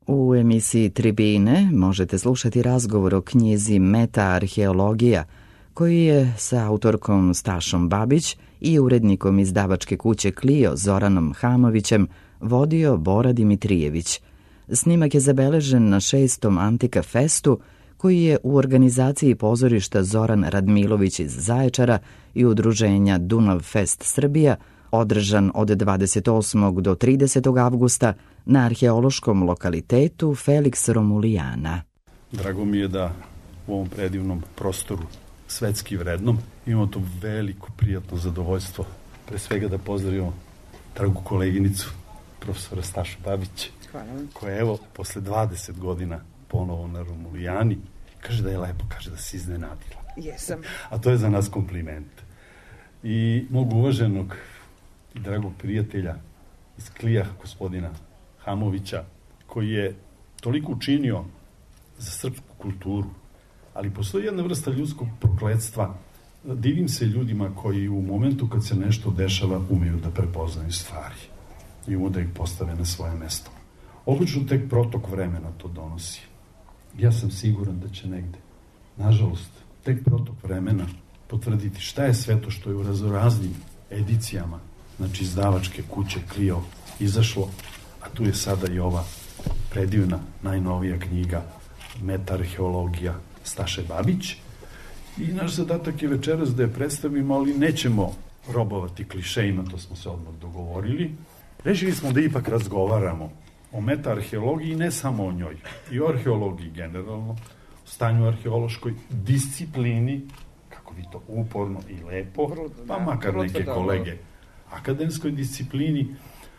U emisiji Tribine možete slušati razgovor o knjizi Meta-arheologija, koji je sa autorkom Stašom Babić i urednikom izdavačke kuće Clio Zoranom Hamovićem vodio Bora Dimitrijević. Snimak je zabeležen na 6. Antika Festu, koji je u organizaciji pozorišta Zoran Radmilović iz Zaječara i udruženja Dunav Fest Srbija održan od 28. do 30. avgusta na arheološkom lokalitetu Felix Romulijana. Drago mi je da u ovom predivnom prostoru, svetski vrednom, imamo to veliko prijatno zadovoljstvo. Pre svega da pozdravimo dragu koleginicu, profesora Stašu Babić, koja evo, posle 20 godina ponovo na Romulijani, kaže da je lepo, kaže da se iznenadila. Jesam. A to je za nas kompliment. I mog uvaženog i dragog prijatelja iz Klija, gospodina Hamovića, koji je toliko učinio za srpsku kulturu, ali postoji jedna vrsta ljudskog prokletstva. Divim se ljudima koji u momentu kad se nešto dešava umeju da prepoznaju stvari i umeju da ih postave na svoje mesto. Obično tek protok vremena to donosi. Ja sam siguran da će negde, nažalost, tek protok vremena potvrditi šta je sve to što je u raznoraznim edicijama, znači izdavačke kuće Clio izašlo, a tu je sada i ova predivna, najnovija knjiga Meta-arheologija Staše Babić. I naš zadatak je večeras da je predstavimo, ali nećemo robovati klišejima, to smo se odmah dogovorili. Rešili smo da ipak razgovaramo o meta-arheologiji, ne samo o njoj, i o arheologiji generalno, o stanju arheološkoj disciplini, kako vi to uporno i lepo, pa makar neke kolege, akademskoj disciplini.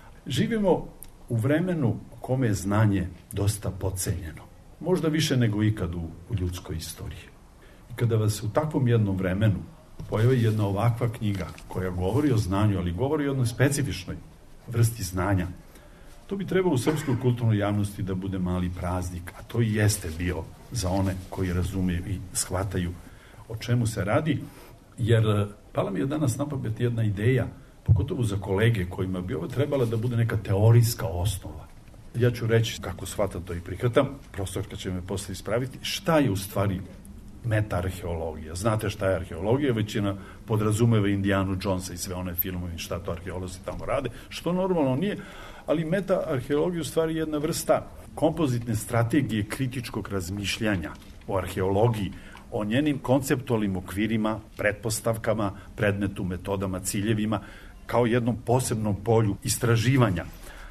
Živimo u vremenu u kome je znanje dosta podcenjeno. Možda više nego ikad u ljudskoj istoriji. I kada vas u takvom jednom vremenu pojavi jedna ovakva knjiga koja govori o znanju, ali govori o jednoj specifičnoj vrsti znanja, to bi trebalo u srpskoj kulturnoj javnosti da bude mali praznik, a to i jeste bio za one koji razumeju i shvataju o čemu se radi, jer pala mi je danas na pamet jedna ideja, pogotovo za kolege kojima bi ovo trebala da bude neka teorijska osnova. Ja ću reći kako shvatam to i prihvatam, profesorka će me posle ispraviti, šta je u stvari meta-arheologija. Znate šta je arheologija, većina podrazumeva Indianu Jonesa i sve one filmove, šta to arheolozi tamo rade, što normalno nije, ali meta-arheologija u stvari jedna vrsta kompozitne strategije kritičkog razmišljanja o arheologiji, o njenim konceptualnim okvirima, pretpostavkama, predmetu, metodama, ciljevima, kao jednom posebnom polju istraživanja.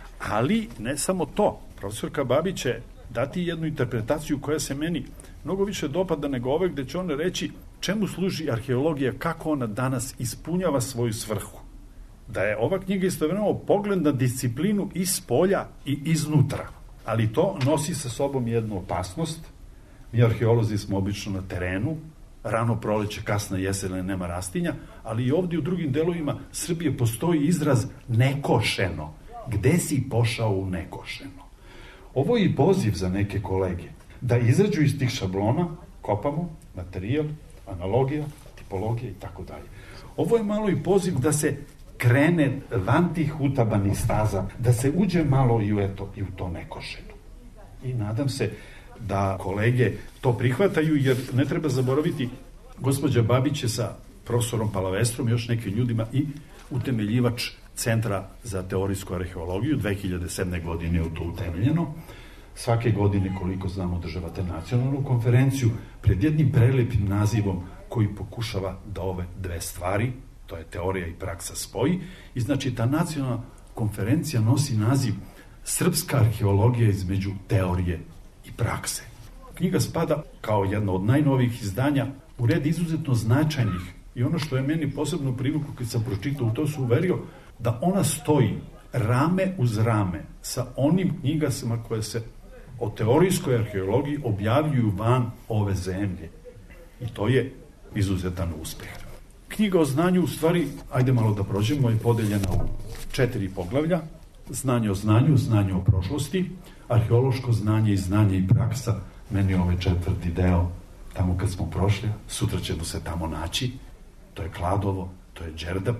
Ali ne samo to. Profesorka Babić će dati jednu interpretaciju koja se meni mnogo više dopada nego ove, gde će ona reći čemu služi arheologija, kako ona danas ispunjava svoju svrhu. Da je ova knjiga istovremeno pogled na disciplinu iz polja i iznutra. Ali to nosi sa sobom jednu opasnost. Mi arheolozi smo obično na terenu, rano proleće, kasna jesen, nema rastinja, ali i ovdje u drugim delovima Srbije postoji izraz nekošeno. Gde si pošao u nekošeno? Ovo je i poziv za neke kolege da izađu iz tih šablona, kopamo, materijal, analogija, tipologija i tako dalje. Ovo je malo i poziv da se krene van tih utabanih staza, da se uđe malo i u to nekošeno. I nadam se da kolege to prihvataju, jer ne treba zaboraviti, gospođa Babić je sa profesorom Palavestrom i još nekim ljudima i utemeljivač Centra za teorijsku arheologiju. 2007. godine je to utemeljeno. Svake godine, koliko znamo, održavate nacionalnu konferenciju pred jednim prelepim nazivom koji pokušava da ove dve stvari, to je teorija i praksa, spoji. I znači ta nacionalna konferencija nosi naziv Srpska arheologija između teorije i prakse. Knjiga spada kao jedna od najnovijih izdanja u red izuzetno značajnih, i ono što je meni posebno privuklo kad sam pročitao, to se uverio da ona stoji rame uz rame sa onim knjigama koje se o teorijskoj arheologiji objavljuju van ove zemlje. I to je izuzetan uspeh. Knjiga o znanju, u stvari, ajde malo da prođemo, je podeljena u 4 poglavlja. Znanje o znanju, znanje o prošlosti, arheološko znanje i znanje i praksa. Meni je ovaj 4. deo, tamo kad smo prošli, sutra ćemo se tamo naći. To je Kladovo, to je Đerdap.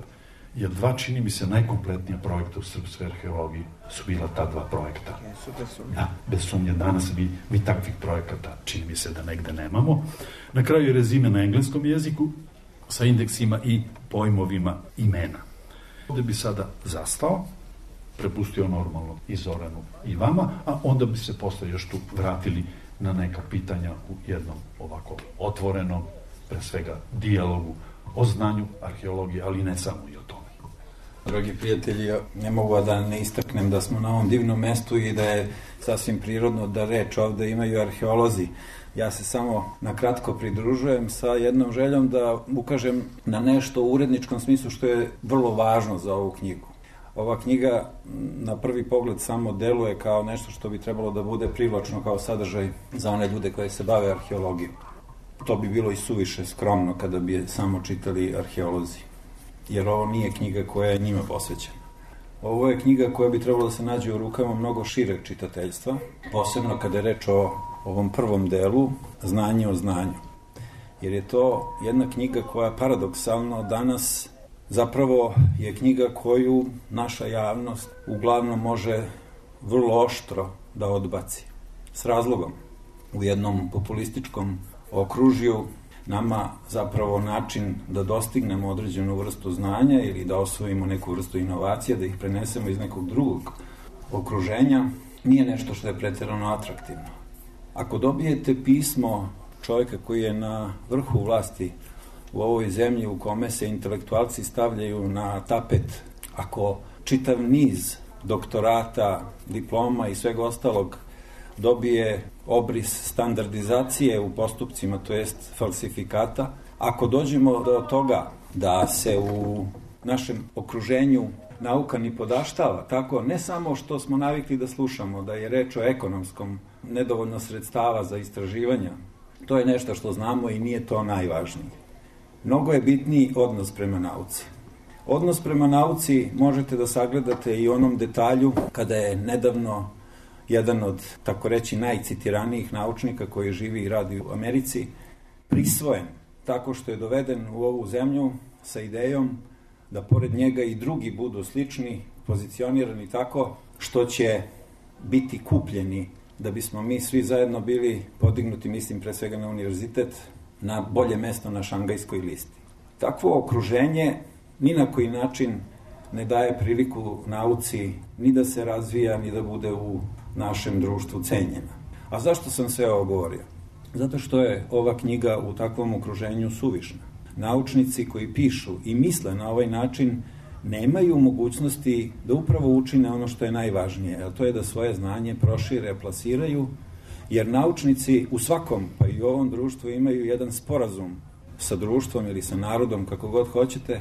jer dva, čini mi se, najkompletnija projekta u srpskoj arheologiji su bila ta dva projekta. Da, bez sumnje, danas mi takvih projekata, čini mi se da negde nemamo. Na kraju je rezime na engleskom jeziku sa indeksima i pojmovima imena. Ovde bi sada zastao, prepustio normalno i Zoranu i vama, a onda bi se posle još tu vratili na neka pitanja u jednom ovako otvorenom, pre svega, dijalogu o znanju arheologije, ali ne samo i o tome. Dragi prijatelji, ne mogu da ne istaknem da smo na ovom divnom mestu i da je sasvim prirodno da reč ovde imaju arheolozi. Ja se samo na kratko pridružujem sa jednom željom da ukažem na nešto u uredničkom smislu što je vrlo važno za ovu knjigu. Ova knjiga na prvi pogled samo deluje kao nešto što bi trebalo da bude privlačno kao sadržaj za one ljude koji se bave arheologijom. To bi bilo i suviše skromno kada bi samo čitali arheolozi, jer ovo nije knjiga koja je njima posvećena. Ovo je knjiga koja bi trebalo da se nađe u rukama mnogo šireg čitateljstva, posebno kada je reč o ovom prvom delu, znanje o znanju. Jer je to jedna knjiga koja paradoksalno danas zapravo je knjiga koju naša javnost uglavnom može vrlo oštro da odbaci. S razlogom, u jednom populističkom okružju nama zapravo način da dostignemo određenu vrstu znanja ili da osvojimo neku vrstu inovacija, da ih prenesemo iz nekog drugog okruženja, nije nešto što je pretjerano atraktivno. Ako dobijete pismo čovjeka koji je na vrhu vlasti u ovoj zemlji u kome se intelektualci stavljaju na tapet, ako čitav niz doktorata, diploma i svega ostalog dobije obris standardizacije u postupcima, to jest falsifikata, ako dođemo do toga da se u našem okruženju nauka ni podaštava, tako ne samo što smo navikli da slušamo, da je reč o ekonomskom, nedovoljno sredstava za istraživanja, to je nešto što znamo i nije to najvažnije. Mnogo je bitniji odnos prema nauci. Odnos prema nauci možete da sagledate i u onom detalju kada je nedavno jedan od, tako reći, najcitiranijih naučnika koji živi i radi u Americi, prisvojen tako što je doveden u ovu zemlju sa idejom da pored njega i drugi budu slični, pozicionirani tako što će biti kupljeni da bismo mi svi zajedno bili podignuti, mislim pre svega na univerzitet, na bolje mesto na Šangajskoj listi. Takvo okruženje ni na koji način ne daje priliku nauci ni da se razvija, ni da bude u našem društvu cenjena. A zašto sam sve ovo govorio? Zato što je ova knjiga u takvom okruženju suvišna. Naučnici koji pišu i misle na ovaj način nemaju mogućnosti da upravo učine ono što je najvažnije, a to je da svoje znanje prošire, plasiraju, jer naučnici u svakom, pa i u ovom društvu, imaju jedan sporazum sa društvom ili sa narodom, kako god hoćete,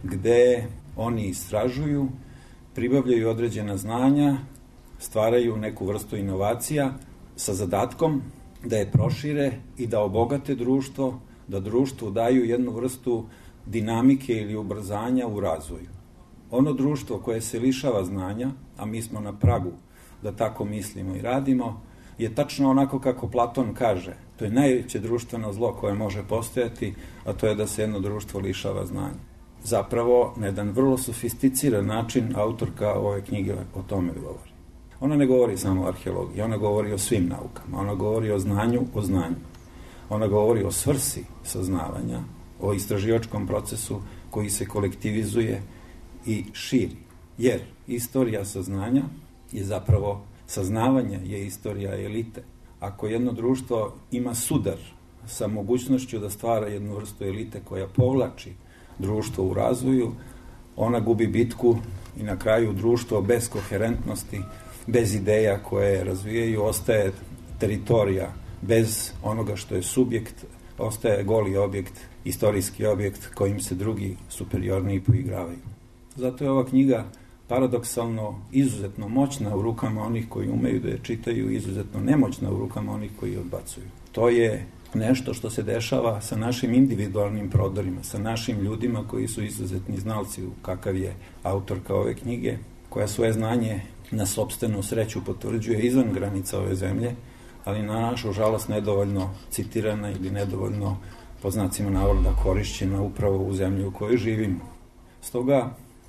gde oni istražuju, pribavljaju određena znanja, stvaraju neku vrstu inovacija sa zadatkom da je prošire i da obogate društvo, da društvu daju jednu vrstu dinamike ili ubrzanja u razvoju. Ono društvo koje se lišava znanja, a mi smo na pragu da tako mislimo i radimo, je tačno onako kako Platon kaže. To je najveće društveno zlo koje može postojati, a to je da se jedno društvo lišava znanja. Zapravo, na jedan vrlo sofisticiran način autorka ove knjige o tome govori. Ona ne govori samo o arheologiji, ona govori o svim naukama, ona govori o znanju, o znanju. Ona govori o svrsi saznavanja, o istraživačkom procesu koji se kolektivizuje i širi. Jer istorija saznanja je zapravo saznavanje, je istorija elite. Ako jedno društvo ima sudar sa mogućnošću da stvara jednu vrstu elite koja povlači društvo u razvoju, ona gubi bitku i na kraju društvo bez koherentnosti, bez ideja koje razvijaju, ostaje teritorija bez onoga što je subjekt, ostaje goli objekt, istorijski objekt kojim se drugi superiorniji poigravaju. Zato je ova knjiga paradoksalno izuzetno moćna u rukama onih koji umeju da je čitaju, izuzetno nemoćna u rukama onih koji je odbacuju. To je nešto što se dešava sa našim individualnim prodorima, sa našim ljudima koji su izuzetni znalci, kakav je autorka ove knjige, koja svoje znanje na sopstvenu sreću potvrđuje izvan granica ove zemlje, ali na našu žalost nedovoljno citirana ili nedovoljno, po znacima navoda, korišćena upravo u zemlji u kojoj živimo. Stoga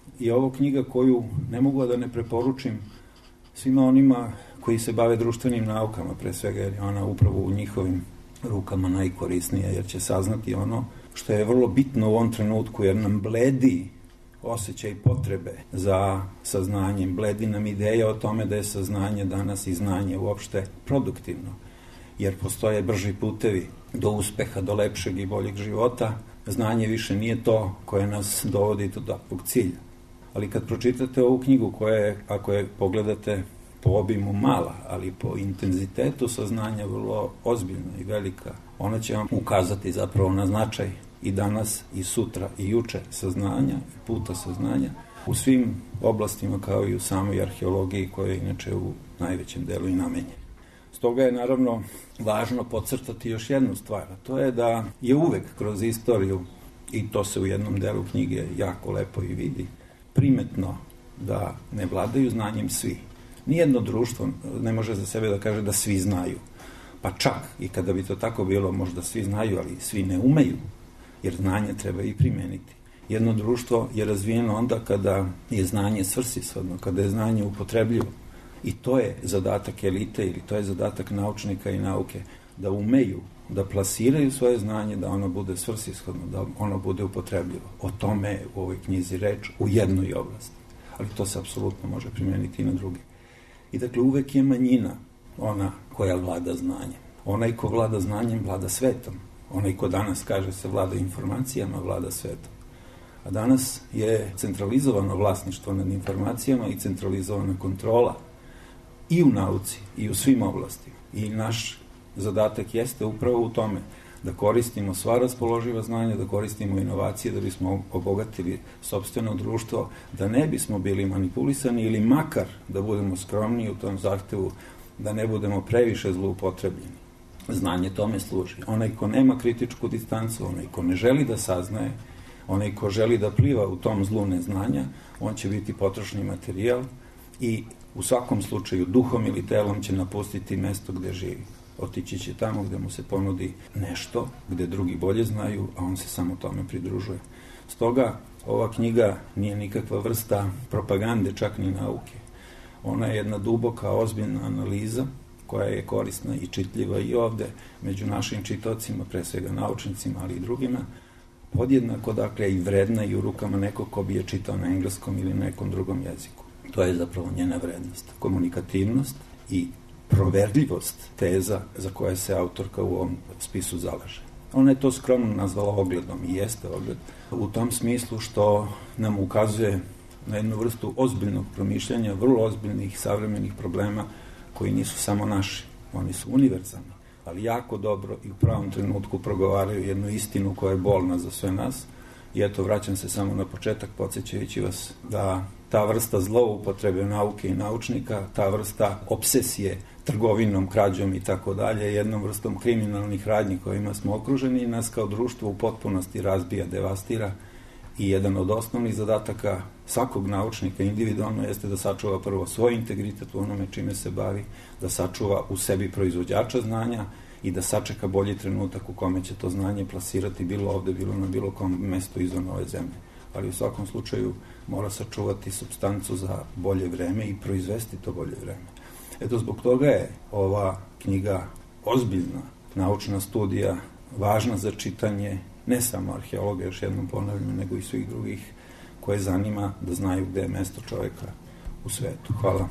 je ovo knjiga koju ne mogu da ne preporučim svima onima koji se bave društvenim naukama, pre svega jer je ona upravo u njihovim rukama najkorisnija, jer će saznati ono što je vrlo bitno u ovom trenutku, jer nam bledi osjećaj potrebe za saznanjem, bledi nam ideja o tome da je saznanje danas i znanje uopšte produktivno, jer postoje brži putevi do uspeha, do lepšeg i boljeg života. Znanje više nije to koje nas dovodi do takvog cilja. Ali kad pročitate ovu knjigu koja je, ako je pogledate, po obimu mala, ali po intenzitetu saznanja vrlo ozbiljna i velika, ona će vam ukazati zapravo na značaj i danas, i sutra, i juče saznanja, i puta saznanja u svim oblastima kao i u samoj arheologiji koja je inače u najvećem delu i namenjena. Stoga je naravno važno podcrtati još jednu stvar, a to je da je uvek kroz istoriju, i to se u jednom delu knjige jako lepo i vidi, primetno da ne vladaju znanjem svi. Nijedno društvo ne može za sebe da kaže da svi znaju. Pa čak i kada bi to tako bilo, možda svi znaju, ali svi ne umeju, jer znanje treba i primeniti. Jedno društvo je razvijeno onda kada je znanje svrsishodno, kada je znanje upotrebljivo. I to je zadatak elite ili to je zadatak naučnika i nauke, da umeju, da plasiraju svoje znanje, da ono bude svrsishodno, da ono bude upotrebljivo. O tome je u ovoj knjizi reč u jednoj oblasti, ali to se apsolutno može primijeniti i na druge. I dakle, uvek je manjina ona koja vlada znanjem. Onaj ko vlada znanjem, vlada svetom. Onaj ko danas kaže se vlada informacijama, vlada svetom. A danas je centralizovano vlasništvo nad informacijama i centralizovana kontrola i u nauci, i u svim oblastima. I naš zadatak jeste upravo u tome da koristimo sva raspoloživa znanja, da koristimo inovacije, da bismo obogatili sopstveno društvo, da ne bismo bili manipulisani ili makar da budemo skromniji u tom zahtevu, da ne budemo previše zloupotrebljeni. Znanje tome služi. Onaj ko nema kritičku distancu, onaj ko ne želi da saznaje, onaj ko želi da pliva u tom zlu neznanja, on će biti potrošni materijal i u svakom slučaju duhom ili telom će napustiti mesto gde živi. Otići će tamo gde mu se ponudi nešto, gde drugi bolje znaju, a on se samo tome pridružuje. Stoga, ova knjiga nije nikakva vrsta propagande, čak ni nauke. Ona je jedna duboka, ozbiljna analiza koja je korisna i čitljiva i ovde među našim čitocima, pre svega naučnicima, ali i drugima, podjednako, dakle, i vredna i u rukama nekog ko bi je čitao na engleskom ili nekom drugom jeziku. To je zapravo njena vrednost. Komunikativnost i proverljivost teza za koje se autorka u ovom spisu zalaže. Ona je to skromno nazvala ogledom i jeste ogled u tom smislu što nam ukazuje na jednu vrstu ozbiljnog promišljanja, vrlo ozbiljnih savremenih problema koji nisu samo naši, oni su univerzalni, ali jako dobro i u pravom trenutku progovaraju jednu istinu koja je bolna za sve nas. I eto, vraćam se samo na početak, podsjećajući vas da ta vrsta zloupotrebe nauke i naučnika, ta vrsta obsesije trgovinom, krađom i tako dalje, jednom vrstom kriminalnih radnji kojima smo okruženi, nas kao društvo u potpunosti razbija, devastira. I jedan od osnovnih zadataka svakog naučnika individualno jeste da sačuva prvo svoj integritet u onome čime se bavi, da sačuva u sebi proizvođača znanja i da sačeka bolji trenutak u kome će to znanje plasirati bilo ovde, bilo na bilo kom mestu izvan ove zemlje. Ali u svakom slučaju mora sačuvati supstancu za bolje vreme i proizvesti to bolje vreme. Eto, zbog toga je ova knjiga ozbiljna naučna studija, važna za čitanje ne samo arheologa, još jednom ponavljam, nego i svih drugih koje zanima da znaju gde je mesto čoveka u svetu. Hvala.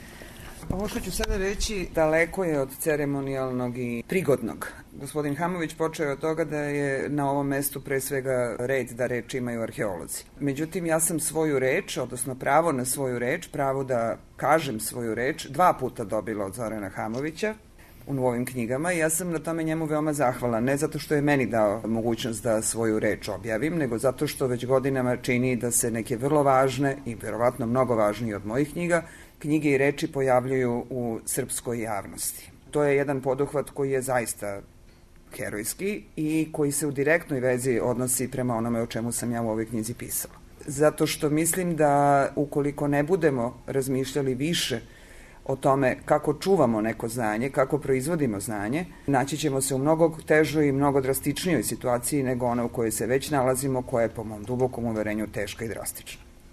Ovo što ću sada reći daleko je od ceremonijalnog i prigodnog. Gospodin Hamović počeo je od toga da je na ovom mestu pre svega red da reč imaju arheolozi. Međutim, ja sam svoju reč, odnosno pravo na svoju reč, pravo da kažem svoju reč, 2 puta dobila od Zorana Hamovića u ovim knjigama i ja sam na tome njemu veoma zahvala. Ne zato što je meni dao mogućnost da svoju reč objavim, nego zato što već godinama čini da se neke vrlo važne i verovatno mnogo važnije od mojih knjiga, knjige i reči pojavljuju u srpskoj javnosti. To je jedan poduhvat koji je zaista herojski i koji se u direktnoj vezi odnosi prema onome o čemu sam ja u ovoj knjizi pisala. Zato što mislim da ukoliko ne budemo razmišljali više o tome kako čuvamo neko znanje, kako proizvodimo znanje, naći ćemo se u mnogo težoj i mnogo drastičnijoj situaciji nego ona u kojoj se već nalazimo, koja je po mom dubokom uverenju teška i drastična.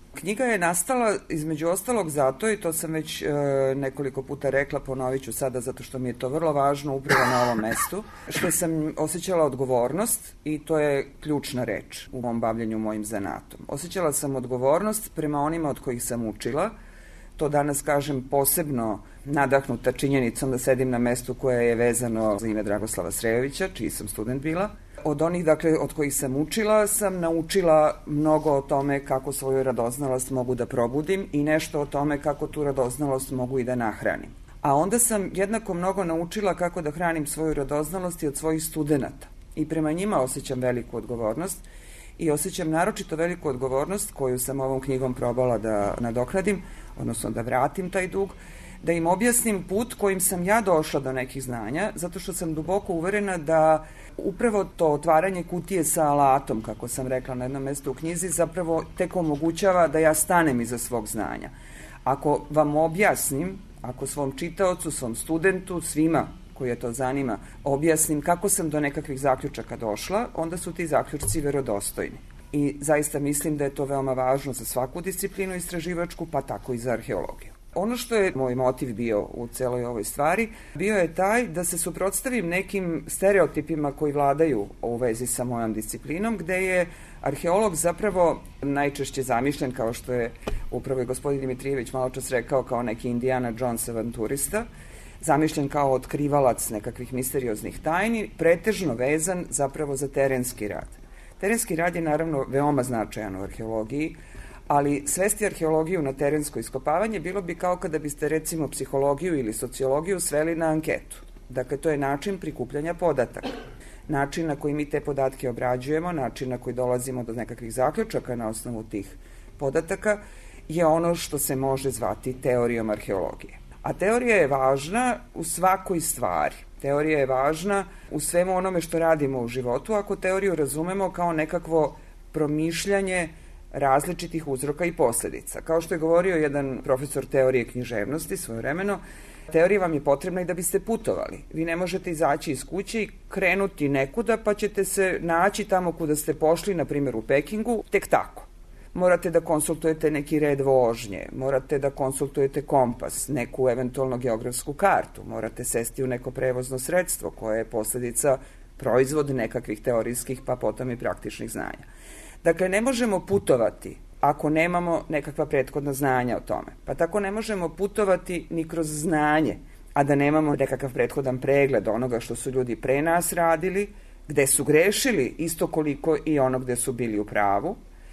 Knjiga je nastala između ostalog zato, i to sam već nekoliko puta rekla, ponovit ću sada zato što mi je to vrlo važno upravo na ovom mestu, što sam osjećala odgovornost i to je ključna reč u mom bavljenju mojim zanatom. Osjećala sam odgovornost prema onima od kojih sam učila. To danas kažem posebno nadahnuta činjenicom da sedim na mestu koje je vezano za ime Dragoslava Srejovića, čiji sam student bila. Od onih, dakle, od kojih sam učila, sam naučila mnogo o tome kako svoju radoznalost mogu da probudim i nešto o tome kako tu radoznalost mogu i da nahranim. A onda sam jednako mnogo naučila kako da hranim svoju radoznalost i od svojih studenata. I prema njima osjećam veliku odgovornost i osjećam naročito veliku odgovornost koju sam ovom knjigom probala da nadoknadim, odnosno da vratim taj dug, da im objasnim put kojim sam ja došla do nekih znanja, zato što sam duboko uverena da upravo to otvaranje kutije sa alatom, kako sam rekla na jednom mestu u knjizi, zapravo tek omogućava da ja stanem iza svog znanja. Ako vam objasnim, ako svom čitaocu, svom studentu, svima koje to zanima, objasnim kako sam do nekakvih zaključaka došla, onda su ti zaključci verodostojni. I zaista mislim da je to veoma važno za svaku disciplinu istraživačku, pa tako i za arheologiju. Ono što je moj motiv bio u celoj ovoj stvari, bio je taj da se suprotstavim nekim stereotipima koji vladaju u vezi sa mojom disciplinom, gde je arheolog zapravo najčešće zamišljen, kao što je upravo i gospodin Dimitrijević malo čas rekao, kao neki Indiana Jones avanturista, zamišljen kao otkrivalac nekakvih misterioznih tajni, pretežno vezan zapravo za terenski rad. Terenski rad je naravno veoma značajan u arheologiji, ali svesti arheologiju na terensko iskopavanje bilo bi kao kada biste recimo psihologiju ili sociologiju sveli na anketu. Dakle, to je način prikupljanja podataka. Način na koji mi te podatke obrađujemo, način na koji dolazimo do nekakvih zaključaka na osnovu tih podataka je ono što se može zvati teorijom arheologije. A teorija je važna u svakoj stvari. Teorija je važna u svemu onome što radimo u životu, ako teoriju razumemo kao nekakvo promišljanje različitih uzroka i posledica. Kao što je govorio jedan profesor teorije književnosti svojevremeno, teorija vam je potrebna i da biste putovali. Vi ne možete izaći iz kuće i krenuti nekuda, pa ćete se naći tamo kuda ste pošli, na primjer u Pekingu, tek tako. Morate da konsultujete neki red vožnje, morate da konsultujete kompas, neku eventualno geografsku kartu, morate sesti u neko prevozno sredstvo koje je posledica, proizvod nekakvih teorijskih pa potom i praktičnih znanja. Dakle, ne možemo putovati ako nemamo nekakva prethodna znanja o tome. Pa tako ne možemo putovati ni kroz znanje, a da nemamo nekakav prethodan pregled onoga što su ljudi pre nas radili, gde su grešili isto koliko i ono gde su bili u pravu.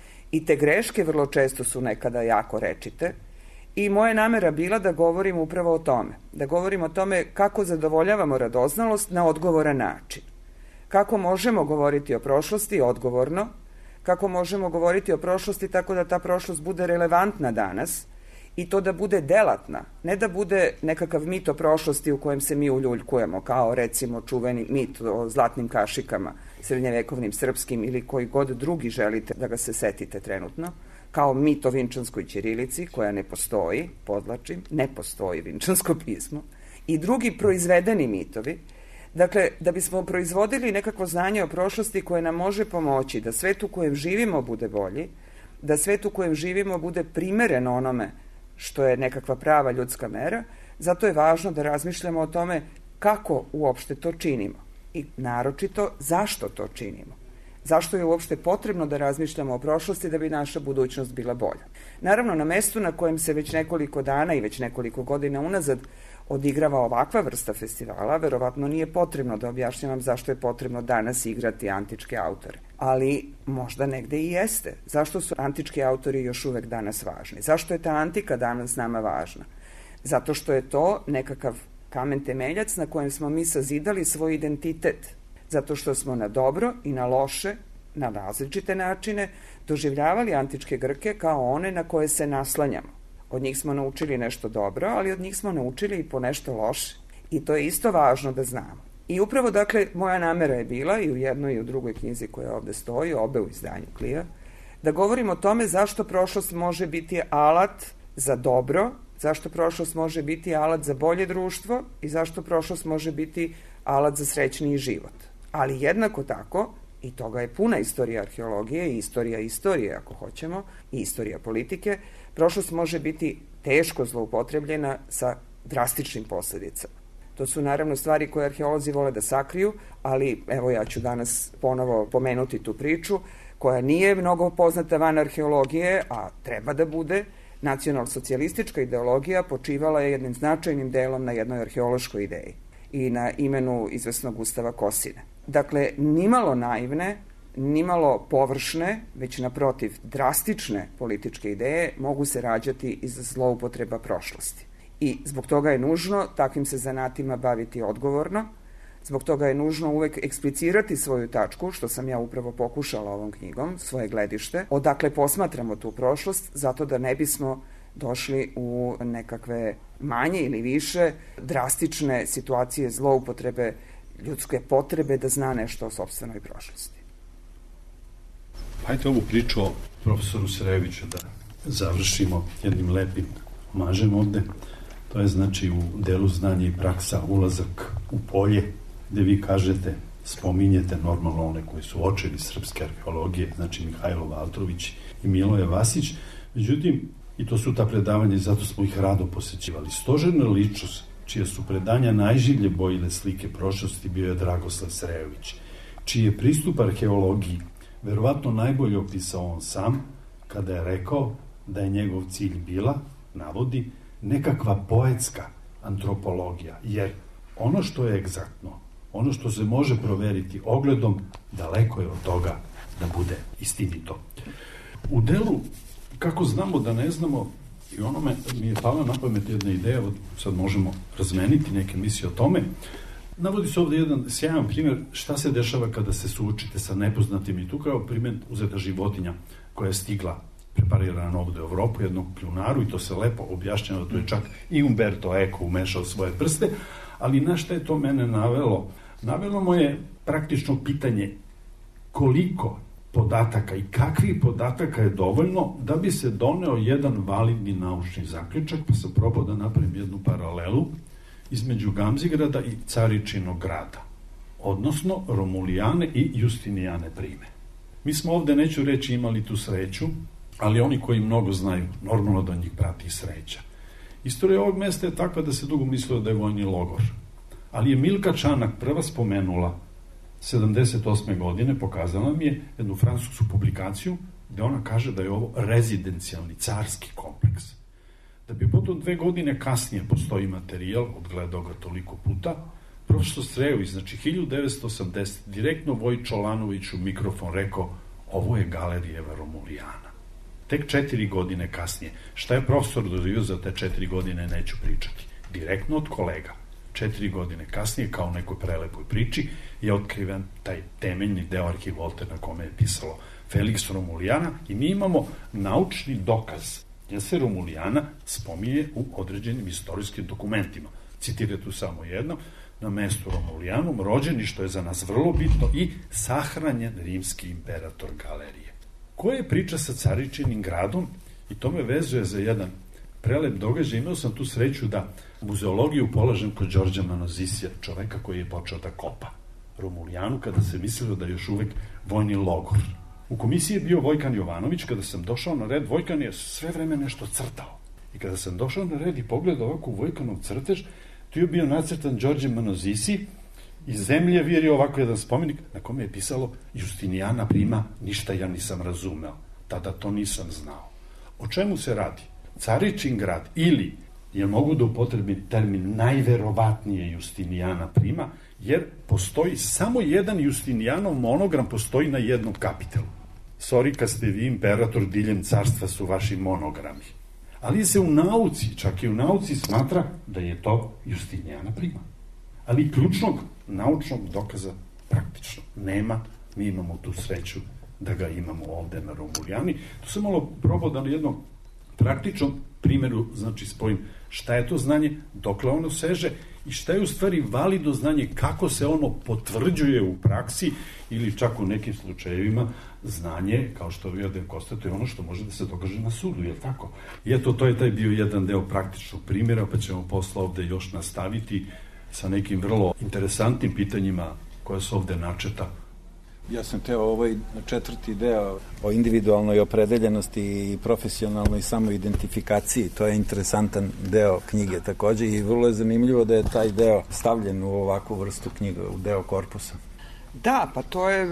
I te greške vrlo često su nekada jako rečite. I moja namera bila da govorim upravo o tome. Da govorim o tome kako zadovoljavamo radoznalost na odgovoran način. Kako možemo govoriti o prošlosti odgovorno, kako možemo govoriti o prošlosti tako da ta prošlost bude relevantna danas i to da bude delatna, ne da bude nekakav mit o prošlosti u kojem se mi uljuljkujemo, kao recimo čuveni mit o zlatnim kašikama, srednjevekovnim srpskim ili koji god drugi želite da ga se setite trenutno, kao mit o vinčanskoj ćirilici koja ne postoji, podlačim, ne postoji vinčansko pismo, i drugi proizvedeni mitovi. Dakle, da bismo proizvodili nekakvo znanje o prošlosti koje nam može pomoći da svet u kojem živimo bude bolji, da svet u kojem živimo bude primereno onome što je nekakva prava ljudska mera, zato je važno da razmišljamo o tome kako uopšte to činimo i naročito zašto to činimo. Zašto je uopšte potrebno da razmišljamo o prošlosti da bi naša budućnost bila bolja. Naravno, na mestu na kojem se već nekoliko dana i već nekoliko godina unazad odigrava ovakva vrsta festivala, verovatno nije potrebno da objašnjavam zašto je potrebno danas igrati antičke autore. Ali možda negde i jeste. Zašto su antički autori još uvek danas važni? Zašto je ta antika danas nama važna? Zato što je to nekakav kamen temeljac na kojem smo mi sazidali svoj identitet. Zato što smo na dobro i na loše, na različite načine, doživljavali antičke Grke kao one na koje se naslanjamo. Od njih smo naučili nešto dobro, ali od njih smo naučili i po nešto loše. I to je isto važno da znamo. I upravo, dakle, moja namera je bila i u jednoj i u drugoj knjizi koja ovde stoji, obe u izdanju Klija, da govorim o tome zašto prošlost može biti alat za dobro, zašto prošlost može biti alat za bolje društvo i zašto prošlost može biti alat za srećniji život. Ali jednako tako i toga je puna istorija arheologije i istorija istorije, ako hoćemo, i istorija politike, prošlost može biti teško zloupotrebljena sa drastičnim posledicama. To su naravno stvari koje arheolozi vole da sakriju, ali evo ja ću danas ponovo pomenuti tu priču koja nije mnogo poznata van arheologije, a treba da bude. Nacionalsocijalistička ideologija počivala je jednim značajnim delom na jednoj arheološkoj ideji i na imenu izvesnog Gustava Kosine. Dakle, nimalo naivne, nimalo površne, već naprotiv drastične političke ideje mogu se rađati iz zloupotreba prošlosti. I zbog toga je nužno takvim se zanatima baviti odgovorno, zbog toga je nužno uvek eksplicirati svoju tačku, što sam ja upravo pokušala ovom knjigom, svoje gledište, odakle posmatramo tu prošlost, zato da ne bismo došli u nekakve manje ili više drastične situacije zloupotrebe ljudske potrebe da zna nešto o sopstvenoj prošlosti. Hajde ovu priču o profesoru Srejoviću da završimo jednim lepim omažem ovde. To je znači u delu znanja i praksa ulazak u polje, gde vi kažete, spominjete normalno one koji su očevi srpske arheologije, znači Mihajlo Valtrović i Miloje Vasić. Međutim, i to su ta predavanja i zato smo ih rado posećivali. Stožerna ličnost, čije su predanja najživlje bojile slike prošlosti, bio je Dragoslav Srejović, čiji je pristup arheologiji verovatno najbolje opisao on sam, kada je rekao da je njegov cilj bila, navodi, nekakva poetska antropologija, jer ono što je egzaktno, ono što se može proveriti ogledom, daleko je od toga da bude istinito. U delu kako znamo da ne znamo, i onome mi je pala na pamet jedna ideja, sad možemo razmeniti neke misli o tome. Navodi se ovde jedan sjajan primjer šta se dešava kada se suočite sa nepoznatim, i tu kao primjer uzeta životinja koja je stigla preparirana ovde u Evropu, jednog kljunaru, i to se lepo objašnjava, tu je čak i Umberto Eco umešao svoje prste, ali na šta je to mene navelo? Navelo mu je praktično pitanje koliko podataka i kakvih podataka je dovoljno da bi se doneo jedan validni naučni zaključak, pa sam probao da napravim jednu paralelu između Gamzigrada i Caričinog grada, odnosno Romulijane i Justinijane prime. Mi smo ovde, neću reći, imali tu sreću, ali oni koji mnogo znaju, normalno da njih prati sreća. Istorija ovog mesta je takva da se dugo mislilo da je vojni logor, ali je Milka Čanak prva spomenula 78. godine, pokazala mi je jednu francusku publikaciju gde ona kaže da je ovo rezidencijalni carski kompleks. Da bi potom 2 godine kasnije postoji materijal, odgledao ga toliko puta, profesor Srejović, znači 1980, direktno Voj Čolanović u mikrofon rekao, ovo je galerijeva Romulijana. Tek 4 godine kasnije. Šta je profesor doživio za te 4 godine, neću pričati. Direktno od kolega. 4 godine kasnije, kao u nekoj prelepoj priči, je otkriven taj temeljni deo arhivolta na kome je pisalo Felix Romulijana, i mi imamo naučni dokaz jer se Romulijana spominje u određenim istorijskim dokumentima. Citirate tu samo jedno, na mestu Romulijanum rođeni, što je za nas vrlo bitno, i sahranjen rimski imperator Galerije. Koja je priča sa Caričinim gradom? I to me vezuje za jedan prelep događaj. Imao sam tu sreću da muzeologiju polažem kod Đorđa Manozisija, čoveka koji je počeo da kopa Romulijanu kada se mislilo da je još uvek vojni logor. U komisiji je bio Vojkan Jovanović. Kada sam došao na red, Vojkan je sve vreme nešto crtao. I kada sam došao na red i pogledao ovako u Vojkanov crtež, tu je bio nacrtan Đorđe Manozisi, iz zemlje viri ovako jedan spomenik na kome je pisalo Justinijana prima, ništa ja nisam razumeo. Tada to nisam znao. O čemu se radi? Caričin grad, ili, jer mogu da upotrebim termin najverovatnije Justinijana prima, jer postoji samo jedan Justinijanov monogram, postoji na jednom kapitelu. Sorry, kad ste vi imperator, diljem carstva su vaši monogrami. Ali se u nauci, čak i u nauci, smatra da je to Justinijana prima. Ali ključnog naučnog dokaza praktično nema. Mi imamo tu sreću da ga imamo ovde na Romulijani. Tu sam malo probao da na jednom praktičnom primjeru, znači, spojim šta je to znanje, dokle ono seže i šta je u stvari validno znanje, kako se ono potvrđuje u praksi ili čak u nekim slučajevima znanje, kao što vi ovde konstatuje, ono što može da se dokaže na sudu, je tako? I eto, to je taj bio jedan deo praktičnog primjera, pa ćemo posle ovde još nastaviti sa nekim vrlo interesantnim pitanjima koja su ovde načeta. Ja sam teo ovaj četvrti deo o individualnoj opredeljenosti i profesionalnoj samoidentifikaciji. To je interesantan deo knjige takođe i vrlo je zanimljivo da je taj deo stavljen u ovakvu vrstu knjiga, u deo korpusa. Da, pa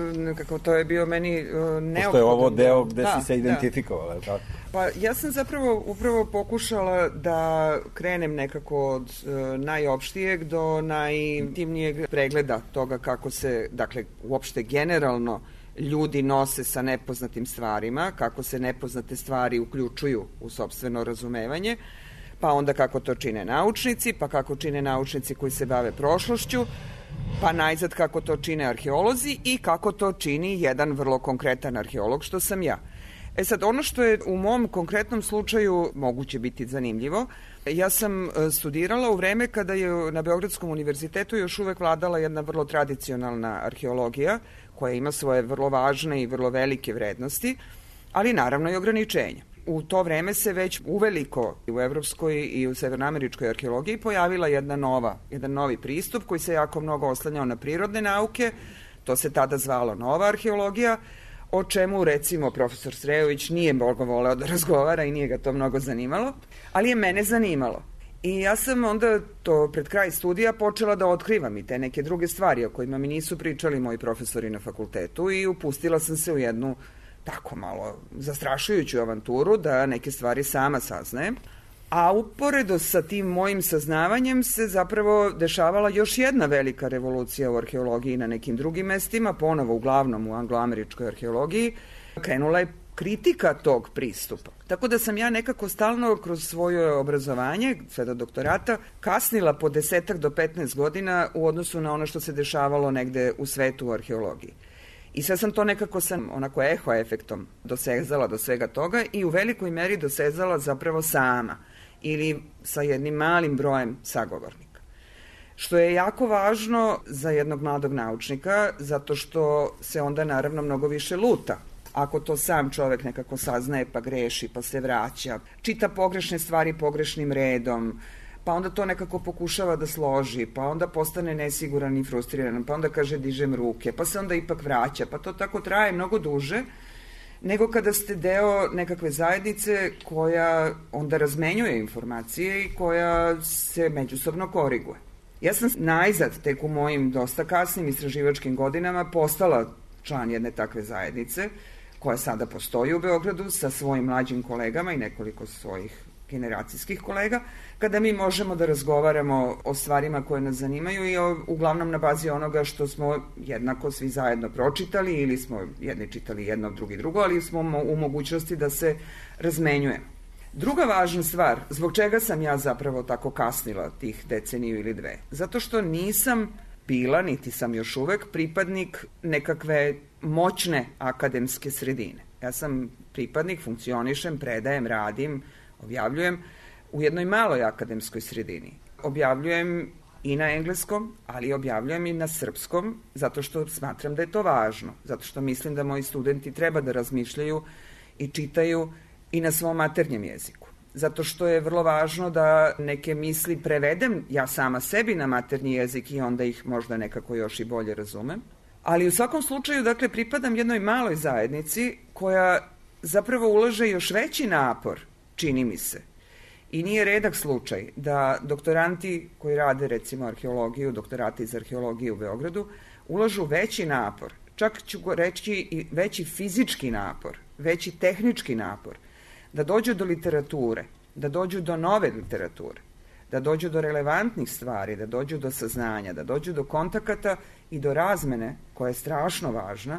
to je bio meni neophodan. Pošto je ovo deo gde si se identifikovala, tako? Pa ja sam zapravo upravo pokušala da krenem nekako od najopštijeg do najintimnijeg pregleda toga kako se, dakle, uopšte generalno ljudi nose sa nepoznatim stvarima, kako se nepoznate stvari uključuju u sopstveno razumevanje, pa onda kako to čine naučnici, pa kako čine naučnici koji se bave prošlošću, pa najzad kako to čine arheolozi i kako to čini jedan vrlo konkretan arheolog, što sam ja. Sad, ono što je u mom konkretnom slučaju moguće biti zanimljivo, ja sam studirala u vreme kada je na Beogradskom univerzitetu još uvek vladala jedna vrlo tradicionalna arheologija, koja ima svoje vrlo važne i vrlo velike vrednosti, ali naravno i ograničenja. U to vreme se već uveliko u evropskoj i u severnoameričkoj arheologiji pojavila jedan novi pristup koji se jako mnogo oslanjao na prirodne nauke, to se tada zvalo nova arheologija, o čemu recimo profesor Srejović nije mnogo voleo da razgovara i nije ga to mnogo zanimalo, ali je mene zanimalo. I ja sam onda to pred kraj studija počela da otkrivam i te neke druge stvari o kojima mi nisu pričali moji profesori na fakultetu i upustila sam se u jednu tako malo zastrašujuću avanturu da neke stvari sama saznajem. A uporedo sa tim mojim saznavanjem se zapravo dešavala još jedna velika revolucija u arheologiji na nekim drugim mestima, ponovo uglavnom u angloameričkoj arheologiji. Krenula je kritika tog pristupa. Tako da sam ja nekako stalno kroz svoje obrazovanje, sve do doktorata, kasnila po 10 do 15 godina u odnosu na ono što se dešavalo negde u svetu u arheologiji. I sad sam to nekako onako eho efektom dosezala do svega toga i u velikoj meri dosezala zapravo sama ili sa jednim malim brojem sagovornika. Što je jako važno za jednog mladog naučnika, zato što se onda naravno mnogo više luta. Ako to sam čovek nekako saznaje pa greši, pa se vraća, čita pogrešne stvari pogrešnim redom, pa onda to nekako pokušava da složi, pa onda postane nesiguran i frustriran, pa onda kaže dižem ruke, pa se onda ipak vraća, pa to tako traje mnogo duže nego kada ste deo nekakve zajednice koja onda razmenjuje informacije i koja se međusobno koriguje. Ja sam najzad, tek u mojim dosta kasnim istraživačkim godinama, postala član jedne takve zajednice, koja sada postoji u Beogradu sa svojim mlađim kolegama i nekoliko svojih generacijskih kolega, kada mi možemo da razgovaramo o stvarima koje nas zanimaju i uglavnom na bazi onoga što smo jednako svi zajedno pročitali ili smo jedni čitali jedno, drugi drugo, ali smo u mogućnosti da se razmenjujemo. Druga važna stvar, zbog čega sam ja zapravo tako kasnila tih deceniju ili dve? Zato što nisam bila, niti sam još uvek, pripadnik nekakve moćne akademske sredine. Ja sam pripadnik, funkcionišem, predajem, radim, objavljujem u jednoj maloj akademskoj sredini. Objavljujem i na engleskom, ali objavljujem i na srpskom, zato što smatram da je to važno, zato što mislim da moji studenti treba da razmišljaju i čitaju i na svom maternjem jeziku. Zato što je vrlo važno da neke misli prevedem ja sama sebi na maternji jezik i onda ih možda nekako još i bolje razumem. Ali u svakom slučaju, dakle, pripadam jednoj maloj zajednici koja zapravo ulaže još veći napor, čini mi se. I nije redak slučaj da doktoranti koji rade recimo arheologiju, doktorati iz arheologije u Beogradu, ulažu veći napor, čak ću reći i veći fizički napor, veći tehnički napor, da dođu do literature, da dođu do nove literature, da dođu do relevantnih stvari, da dođu do saznanja, da dođu do kontakata i do razmene, koja je strašno važna,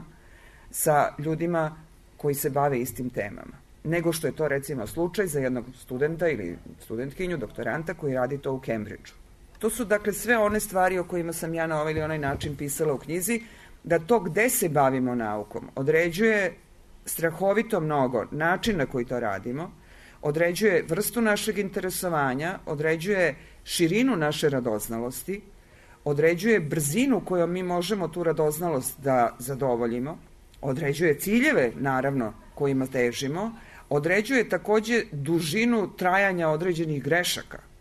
sa ljudima koji se bave istim temama. Nego što je to recimo slučaj za jednog studenta ili studentkinju, doktoranta koji radi to u Cambridgeu. To su dakle sve one stvari o kojima sam ja na ovaj ili onaj način pisala u knjizi, da to gde se bavimo naukom određuje strahovito mnogo način na koji to radimo, određuje vrstu našeg interesovanja, određuje širinu naše radoznalosti, određuje brzinu kojom mi možemo tu radoznalost da zadovoljimo, određuje ciljeve, naravno, kojima težimo, određuje takođe dužinu trajanja određenih grešaka.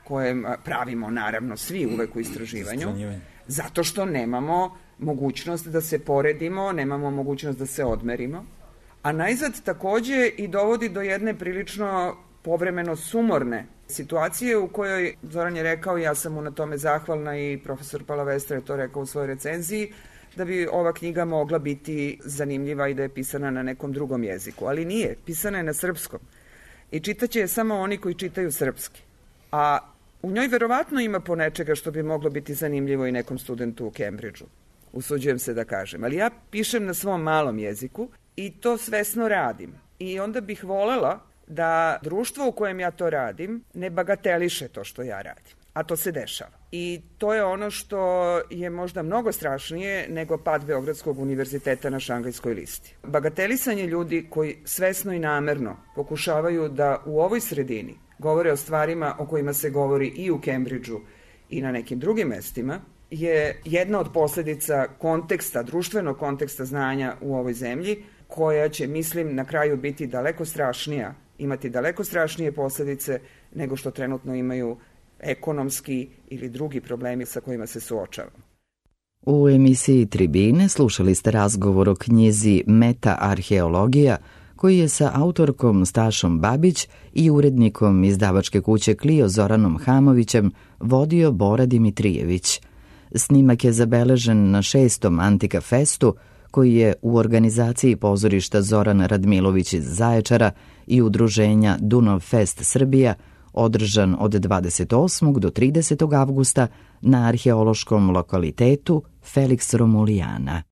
koje pravimo naravno svi uvek u istraživanju, zato što nemamo mogućnost da se poredimo, nemamo mogućnost da se odmerimo, a najzad takođe i dovodi do jedne prilično povremeno sumorne situacije u kojoj, Zoran je rekao, ja sam mu na tome zahvalna i profesor Palavestra je to rekao u svojoj recenziji, da bi ova knjiga mogla biti zanimljiva i da je pisana na nekom drugom jeziku, ali nije, pisana je na srpskom i čitaće je samo oni koji čitaju srpski, a u njoj verovatno ima ponečega što bi moglo biti zanimljivo i nekom studentu u Cambridgeu, usuđujem se da kažem, ali ja pišem na svom malom jeziku i to svesno radim i onda bih volela da društvo u kojem ja to radim ne bagateliše to što ja radim, a to se dešava. I to je ono što je možda mnogo strašnije nego pad Beogradskog univerziteta na Šangajskoj listi. Bagatelisanje ljudi koji svesno i namerno pokušavaju da u ovoj sredini govore o stvarima o kojima se govori i u Cambridgeu i na nekim drugim mestima, je jedna od posledica konteksta, društvenog konteksta znanja u ovoj zemlji, koja će, mislim, na kraju biti daleko strašnija, imati daleko strašnije posledice nego što trenutno imaju ekonomski ili drugi problemi sa kojima se suočavamo. U emisiji Tribine slušali ste razgovor o knjizi Meta-arheologija, koji je sa autorkom Stašom Babić i urednikom izdavačke kuće Clio Zoranom Hamovićem vodio Bora Dimitrijević. Snimak je zabeležen na 6. Antika Festu, koji je u organizaciji pozorišta Zoran Radmilović iz Zaječara i udruženja Dunav Fest Srbija održan od 28. do 30. avgusta na arheološkom lokalitetu Felix Romulijana.